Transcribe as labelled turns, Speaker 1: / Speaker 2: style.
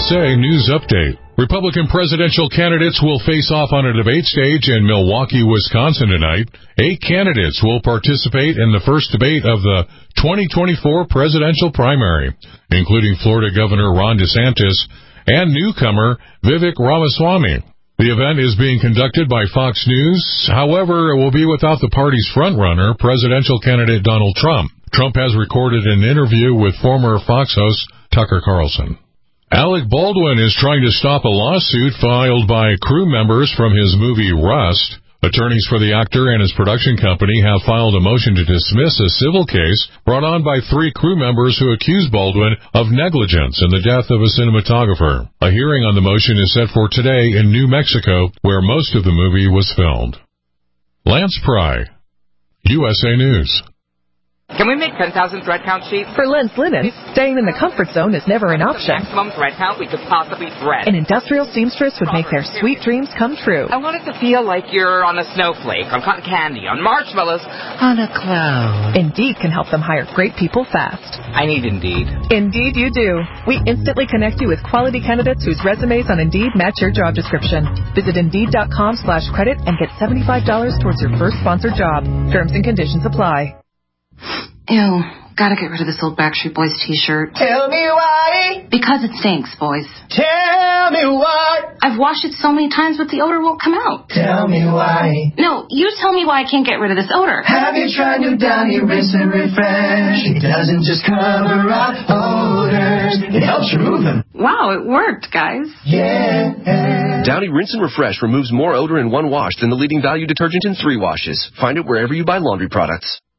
Speaker 1: USA News Update. Republican presidential candidates will face off on a debate stage in Milwaukee, Wisconsin tonight. 8 candidates will participate in the first debate of the 2024 presidential primary, including Florida Governor Ron DeSantis and newcomer Vivek Ramaswamy. The event is being conducted by Fox News. However, it will be without the party's frontrunner, presidential candidate Donald Trump. Trump has recorded an interview with former Fox host Tucker Carlson. Alec Baldwin is trying to stop a lawsuit filed by crew members from his movie Rust. Attorneys for the actor and his production company have filed a motion to dismiss a civil case brought on by 3 crew members who accuse Baldwin of negligence in the death of a cinematographer. A hearing on the motion is set for today in New Mexico, where most of the movie was filmed. Lance Pry, USA News.
Speaker 2: Can we make 10,000 thread count sheets?
Speaker 3: For Lens Linen, staying in the comfort zone is never an option.
Speaker 2: Maximum thread count we could possibly thread.
Speaker 3: An industrial seamstress would make their sweet dreams come true.
Speaker 2: I want it to feel like you're on a snowflake, on cotton candy, on marshmallows, on a cloud.
Speaker 3: Indeed can help them hire great people fast.
Speaker 2: I need Indeed.
Speaker 3: Indeed you do. We instantly connect you with quality candidates whose resumes on Indeed match your job description. Visit Indeed.com/credit and get $75 towards your first sponsored job. Terms and conditions apply.
Speaker 4: Ew, gotta get rid of this old Backstreet Boys t-shirt.
Speaker 5: Tell me why.
Speaker 4: Because it stinks, boys.
Speaker 5: Tell me why.
Speaker 4: I've washed it so many times, but the odor won't come out.
Speaker 5: Tell me why.
Speaker 4: No, you tell me why I can't get rid of this odor.
Speaker 5: Have you tried new Downy Rinse and Refresh? It doesn't just cover up odors, it helps remove them.
Speaker 4: Wow, it worked, guys.
Speaker 5: Yeah.
Speaker 6: Downy Rinse and Refresh removes more odor in one wash than the leading value detergent in 3 washes. Find it wherever you buy laundry products.